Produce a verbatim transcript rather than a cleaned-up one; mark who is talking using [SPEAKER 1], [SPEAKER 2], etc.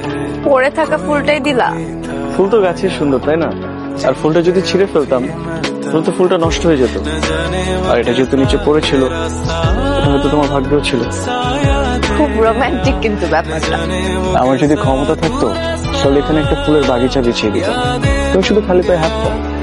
[SPEAKER 1] পড়ে থাকা ফুলটাই দিলা?
[SPEAKER 2] ফুল তো গাছের সুন্দর, তাই না? আর ফুলটা যদি ছিঁড়ে ফেলতাম তাহলে তো ফুলটা নষ্ট হয়ে যেত। আর এটা যেহেতু নিচে পড়েছিল, হয়তো তোমার ভাগ্যও ছিল।
[SPEAKER 1] খুব রোমান্টিক কিন্তু ব্যাপারটা।
[SPEAKER 2] আমার যদি ক্ষমতা থাকতো তাহলে এখানে একটা ফুলের বাগিচা বিছিয়ে দিতাম, তুমি শুধু খালি পায়ে হাঁটতাম।